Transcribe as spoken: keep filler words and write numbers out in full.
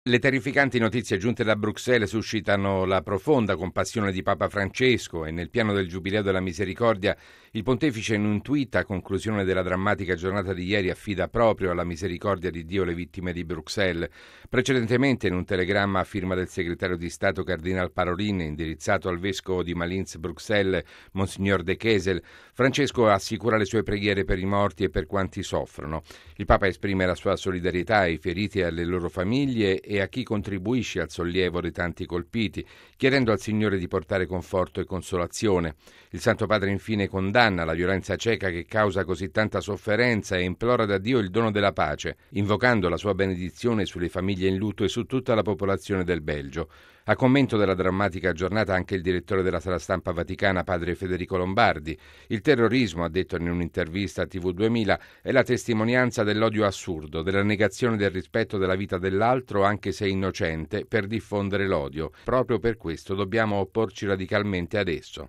Le terrificanti notizie giunte da Bruxelles suscitano la profonda compassione di Papa Francesco e nel piano del Giubileo della Misericordia il pontefice in un tweet a conclusione della drammatica giornata di ieri affida proprio alla misericordia di Dio le vittime di Bruxelles. Precedentemente in un telegramma a firma del segretario di Stato Cardinal Parolin indirizzato al vescovo di Malines-Bruxelles Monsignor De Kesel, Francesco assicura le sue preghiere per i morti e per quanti soffrono. Il Papa esprime la sua solidarietà ai feriti e alle loro famiglie e a chi contribuisce al sollievo dei tanti colpiti, chiedendo al Signore di portare conforto e consolazione. Il Santo Padre infine condanna la violenza cieca che causa così tanta sofferenza e implora da Dio il dono della pace, invocando la sua benedizione sulle famiglie in lutto e su tutta la popolazione del Belgio. A commento della drammatica giornata anche il direttore della sala stampa vaticana, padre Federico Lombardi. Il terrorismo, ha detto in un'intervista a T V duemila, è la testimonianza dell'odio assurdo, della negazione del rispetto della vita dell'altro, anche se innocente, per diffondere l'odio. Proprio per questo dobbiamo opporci radicalmente ad esso.